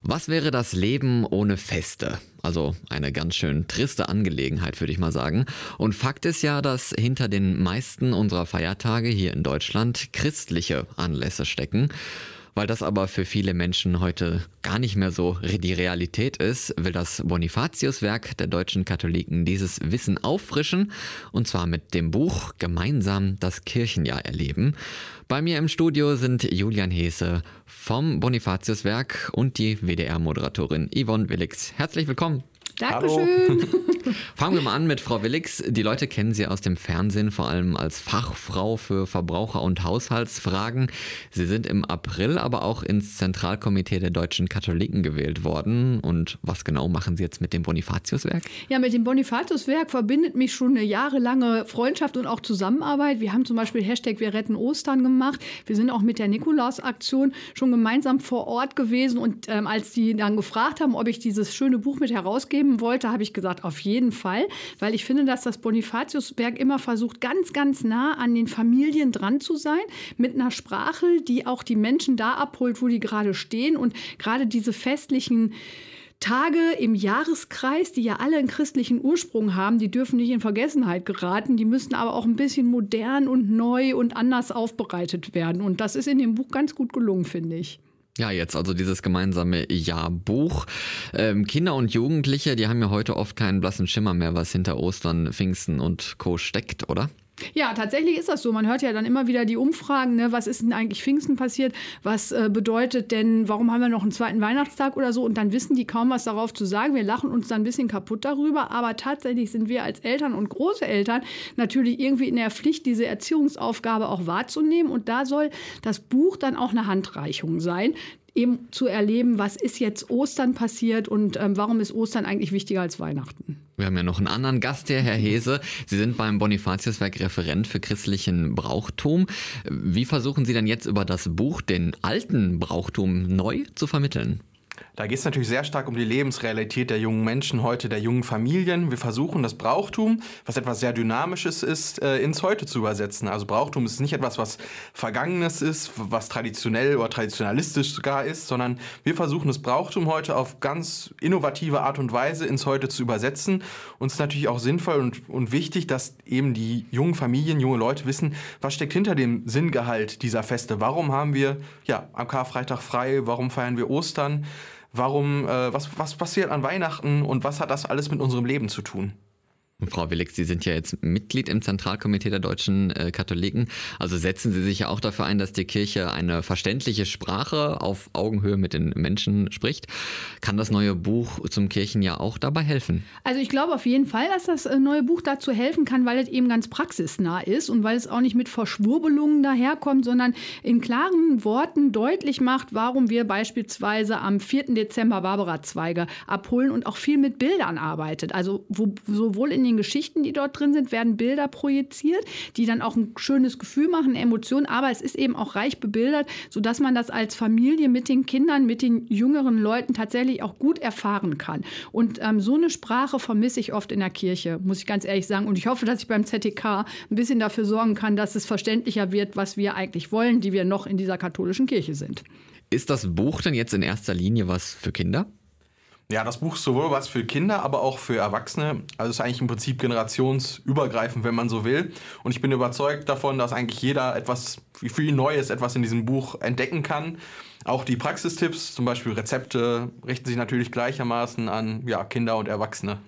Was wäre das Leben ohne Feste? Also eine ganz schön triste Angelegenheit, würde ich mal sagen. Und Fakt ist ja, dass hinter den meisten unserer Feiertage hier in Deutschland christliche Anlässe stecken. Weil das aber für viele Menschen heute gar nicht mehr so die Realität ist, will das Bonifatiuswerk der deutschen Katholiken dieses Wissen auffrischen, und zwar mit dem Buch Gemeinsam das Kirchenjahr erleben. Bei mir im Studio sind Julian Heese vom Bonifatiuswerk und die WDR-Moderatorin Yvonne Willix. Herzlich willkommen. Dankeschön. Fangen wir mal an mit Frau Willix. Die Leute kennen Sie aus dem Fernsehen, vor allem als Fachfrau für Verbraucher- und Haushaltsfragen. Sie sind im April aber auch ins Zentralkomitee der deutschen Katholiken gewählt worden. Und was genau machen Sie jetzt mit dem Bonifatiuswerk? Ja, mit dem Bonifatiuswerk verbindet mich schon eine jahrelange Freundschaft und auch Zusammenarbeit. Wir haben zum Beispiel Hashtag Wir retten Ostern gemacht. Wir sind auch mit der Nikolaus-Aktion schon gemeinsam vor Ort gewesen. Und als die dann gefragt haben, ob ich dieses schöne Buch mit herausgeben wollte, habe ich gesagt, auf jeden Fall, weil ich finde, dass das Bonifatiuswerk immer versucht, ganz, ganz nah an den Familien dran zu sein, mit einer Sprache, die auch die Menschen da abholt, wo die gerade stehen. Und gerade diese festlichen Tage im Jahreskreis, die ja alle einen christlichen Ursprung haben, die dürfen nicht in Vergessenheit geraten. Die müssen aber auch ein bisschen modern und neu und anders aufbereitet werden. Und das ist in dem Buch ganz gut gelungen, finde ich. Ja, jetzt also dieses gemeinsame Jahrbuch. Kinder und Jugendliche, die haben ja heute oft keinen blassen Schimmer mehr, was hinter Ostern, Pfingsten und Co. steckt, oder? Ja, tatsächlich ist das so. Man hört ja dann immer wieder die Umfragen, ne? Was ist denn eigentlich Pfingsten passiert? Was bedeutet denn, warum haben wir noch einen zweiten Weihnachtstag oder so? Und dann wissen die kaum was darauf zu sagen. Wir lachen uns dann ein bisschen kaputt darüber. Aber tatsächlich sind wir als Eltern und Großeltern natürlich irgendwie in der Pflicht, diese Erziehungsaufgabe auch wahrzunehmen. Und da soll das Buch dann auch eine Handreichung sein, eben zu erleben, was ist jetzt Ostern passiert und warum ist Ostern eigentlich wichtiger als Weihnachten. Wir haben ja noch einen anderen Gast hier, Herr Heese. Sie sind beim Bonifatiuswerk Referent für christlichen Brauchtum. Wie versuchen Sie denn jetzt über das Buch den alten Brauchtum neu zu vermitteln? Da geht es natürlich sehr stark um die Lebensrealität der jungen Menschen heute, der jungen Familien. Wir versuchen das Brauchtum, was etwas sehr Dynamisches ist, ins Heute zu übersetzen. Also Brauchtum ist nicht etwas, was Vergangenes ist, was traditionell oder traditionalistisch sogar ist, sondern wir versuchen das Brauchtum heute auf ganz innovative Art und Weise ins Heute zu übersetzen. Und es ist natürlich auch sinnvoll und wichtig, dass eben die jungen Familien, junge Leute wissen, was steckt hinter dem Sinngehalt dieser Feste. Warum haben wir am Karfreitag frei? Warum feiern wir Ostern? Warum, was passiert an Weihnachten und was hat das alles mit unserem Leben zu tun? Frau Willix, Sie sind ja jetzt Mitglied im Zentralkomitee der deutschen Katholiken. Also setzen Sie sich ja auch dafür ein, dass die Kirche eine verständliche Sprache auf Augenhöhe mit den Menschen spricht. Kann das neue Buch zum Kirchenjahr auch dabei helfen? Also ich glaube auf jeden Fall, dass das neue Buch dazu helfen kann, weil es eben ganz praxisnah ist und weil es auch nicht mit Verschwurbelungen daherkommt, sondern in klaren Worten deutlich macht, warum wir beispielsweise am 4. Dezember Barbara-Zweige abholen und auch viel mit Bildern arbeitet. Also sowohl in den Geschichten, die dort drin sind, werden Bilder projiziert, die dann auch ein schönes Gefühl machen, eine Emotion, aber es ist eben auch reich bebildert, sodass man das als Familie mit den Kindern, mit den jüngeren Leuten tatsächlich auch gut erfahren kann. Und so eine Sprache vermisse ich oft in der Kirche, muss ich ganz ehrlich sagen. Und ich hoffe, dass ich beim ZTK ein bisschen dafür sorgen kann, dass es verständlicher wird, was wir eigentlich wollen, die wir noch in dieser katholischen Kirche sind. Ist das Buch denn jetzt in erster Linie was für Kinder? Ja, das Buch ist sowohl was für Kinder, aber auch für Erwachsene. Also es ist eigentlich im Prinzip generationsübergreifend, wenn man so will. Und ich bin überzeugt davon, dass eigentlich jeder etwas für ihn Neues, etwas in diesem Buch entdecken kann. Auch die Praxistipps, zum Beispiel Rezepte, richten sich natürlich gleichermaßen an Kinder und Erwachsene.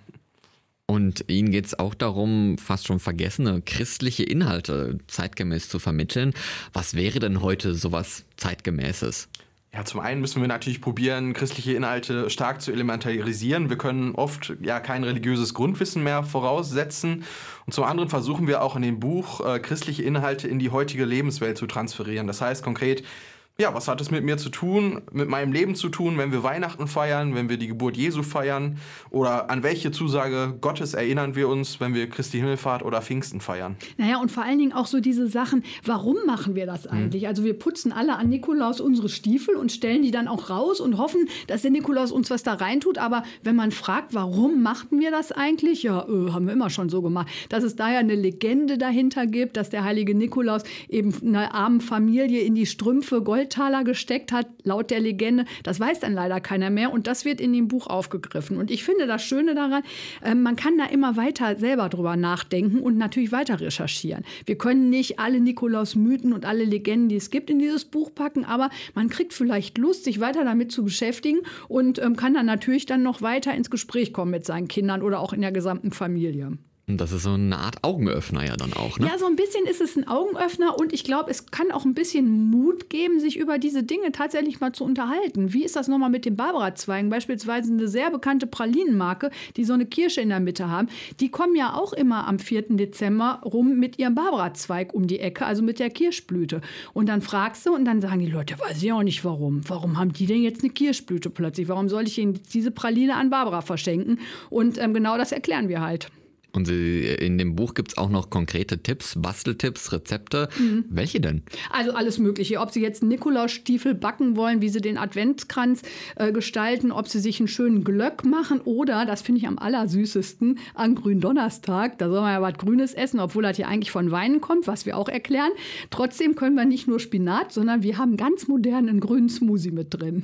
Und Ihnen geht es auch darum, fast schon vergessene christliche Inhalte zeitgemäß zu vermitteln. Was wäre denn heute sowas Zeitgemäßes? Ja, zum einen müssen wir natürlich probieren, christliche Inhalte stark zu elementarisieren. Wir können oft kein religiöses Grundwissen mehr voraussetzen. Und zum anderen versuchen wir auch in dem Buch christliche Inhalte in die heutige Lebenswelt zu transferieren. Das heißt konkret, was hat es mit mir zu tun, mit meinem Leben zu tun, wenn wir Weihnachten feiern, wenn wir die Geburt Jesu feiern? Oder an welche Zusage Gottes erinnern wir uns, wenn wir Christi Himmelfahrt oder Pfingsten feiern? Naja, und vor allen Dingen auch so diese Sachen, warum machen wir das eigentlich? Also wir putzen alle an Nikolaus unsere Stiefel und stellen die dann auch raus und hoffen, dass der Nikolaus uns was da reintut. Aber wenn man fragt, warum machten wir das eigentlich? Haben wir immer schon so gemacht. Dass es daher eine Legende dahinter gibt, dass der heilige Nikolaus eben einer armen Familie in die Strümpfe Gold Neandertaler gesteckt hat, laut der Legende. Das weiß dann leider keiner mehr und das wird in dem Buch aufgegriffen. Und ich finde das Schöne daran, man kann da immer weiter selber drüber nachdenken und natürlich weiter recherchieren. Wir können nicht alle Nikolaus-Mythen und alle Legenden, die es gibt, in dieses Buch packen, aber man kriegt vielleicht Lust, sich weiter damit zu beschäftigen und kann dann natürlich dann noch weiter ins Gespräch kommen mit seinen Kindern oder auch in der gesamten Familie. Das ist so eine Art Augenöffner ja dann auch, ne? Ja, so ein bisschen ist es ein Augenöffner und ich glaube, es kann auch ein bisschen Mut geben, sich über diese Dinge tatsächlich mal zu unterhalten. Wie ist das nochmal mit den Barbara-Zweigen? Beispielsweise eine sehr bekannte Pralinenmarke, die so eine Kirsche in der Mitte haben. Die kommen ja auch immer am 4. Dezember rum mit ihrem Barbara-Zweig um die Ecke, also mit der Kirschblüte. Und dann fragst du und dann sagen die Leute, weiß ich auch nicht warum. Warum haben die denn jetzt eine Kirschblüte plötzlich? Warum soll ich ihnen diese Praline an Barbara verschenken? Und genau das erklären wir halt. Und in dem Buch gibt es auch noch konkrete Tipps, Basteltipps, Rezepte. Welche denn? Also alles Mögliche. Ob Sie jetzt einen Nikolausstiefel backen wollen, wie Sie den Adventskranz gestalten, ob Sie sich einen schönen Glöck machen oder, das finde ich am allersüßesten, an Gründonnerstag, da soll man ja was Grünes essen, obwohl das hier eigentlich von Weinen kommt, was wir auch erklären. Trotzdem können wir nicht nur Spinat, sondern wir haben ganz modernen grünen Smoothie mit drin.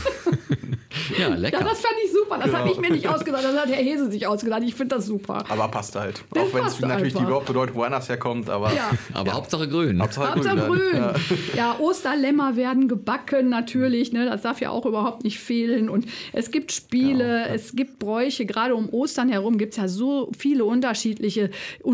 Ja, lecker. Ja, das fand ich super. Das habe ich mir nicht ausgedacht. Das hat Herr Hese sich ausgedacht. Ich finde das super. Aber passt halt. Das auch wenn es passt natürlich einfach. die Bedeutung woanders herkommt. Aber, Ja. Aber Hauptsache grün. Hauptsache grün. Ja. Ja, Osterlämmer werden gebacken natürlich. Ne? Das darf ja auch überhaupt nicht fehlen. Und es gibt Spiele, es gibt Bräuche. Gerade um Ostern herum gibt es ja so viele unterschiedliches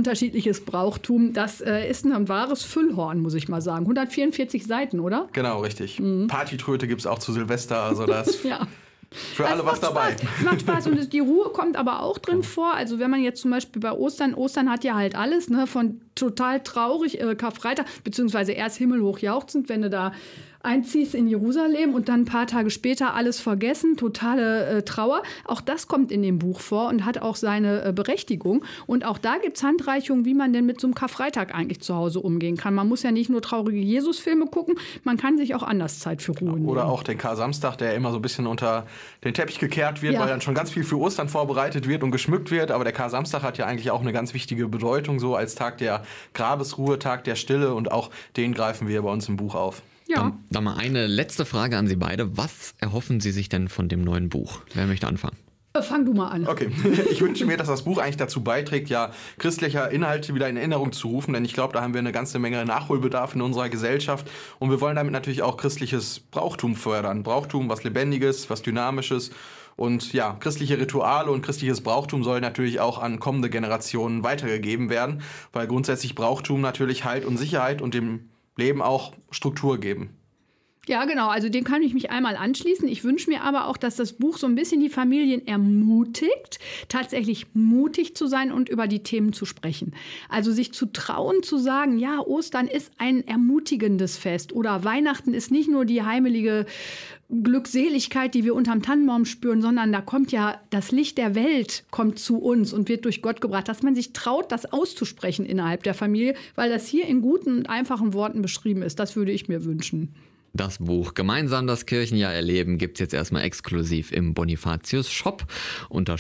Brauchtum. Das ist ein wahres Füllhorn, muss ich mal sagen. 144 Seiten, oder? Genau, richtig. Partytröte gibt es auch zu Silvester. Also das Ja. für alle was dabei. Es macht Spaß und die Ruhe kommt aber auch drin vor. Also wenn man jetzt zum Beispiel bei Ostern hat ja halt alles, ne, von total traurig, Karfreitag, beziehungsweise erst himmelhoch jauchzend, wenn du da einziehst in Jerusalem und dann ein paar Tage später alles vergessen, totale Trauer. Auch das kommt in dem Buch vor und hat auch seine Berechtigung. Und auch da gibt es Handreichungen, wie man denn mit so einem Karfreitag eigentlich zu Hause umgehen kann. Man muss ja nicht nur traurige Jesusfilme gucken, man kann sich auch anders Zeit für Ruhe nehmen. Oder auch den Kar-Samstag, der immer so ein bisschen unter den Teppich gekehrt wird, weil dann schon ganz viel für Ostern vorbereitet wird und geschmückt wird. Aber der Kar-Samstag hat ja eigentlich auch eine ganz wichtige Bedeutung, so als Tag der Grabesruhe, Tag der Stille. Und auch den greifen wir bei uns im Buch auf. Ja. Dann mal eine letzte Frage an Sie beide. Was erhoffen Sie sich denn von dem neuen Buch? Wer möchte anfangen? Fang du mal an. Okay, ich wünsche mir, dass das Buch eigentlich dazu beiträgt, ja, christliche Inhalte wieder in Erinnerung zu rufen, denn ich glaube, da haben wir eine ganze Menge Nachholbedarf in unserer Gesellschaft und wir wollen damit natürlich auch christliches Brauchtum fördern. Brauchtum, was Lebendiges, was Dynamisches und ja, christliche Rituale und christliches Brauchtum soll natürlich auch an kommende Generationen weitergegeben werden, weil grundsätzlich Brauchtum natürlich Halt und Sicherheit und dem Leben auch Struktur geben. Ja, genau. Also dem kann ich mich einmal anschließen. Ich wünsche mir aber auch, dass das Buch so ein bisschen die Familien ermutigt, tatsächlich mutig zu sein und über die Themen zu sprechen. Also sich zu trauen, zu sagen, ja, Ostern ist ein ermutigendes Fest oder Weihnachten ist nicht nur die heimelige Glückseligkeit, die wir unterm Tannenbaum spüren, sondern da kommt ja das Licht der Welt kommt zu uns und wird durch Gott gebracht, dass man sich traut, das auszusprechen innerhalb der Familie, weil das hier in guten und einfachen Worten beschrieben ist. Das würde ich mir wünschen. Das Buch Gemeinsam das Kirchenjahr erleben gibt es jetzt erstmal exklusiv im Bonifatius Shop unter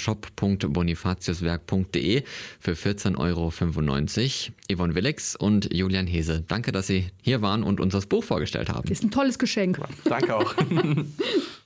shop.bonifatiuswerk.de für 14,95 €. Yvonne Willix und Julian Hese, danke, dass Sie hier waren und uns das Buch vorgestellt haben. Ist ein tolles Geschenk. Danke auch.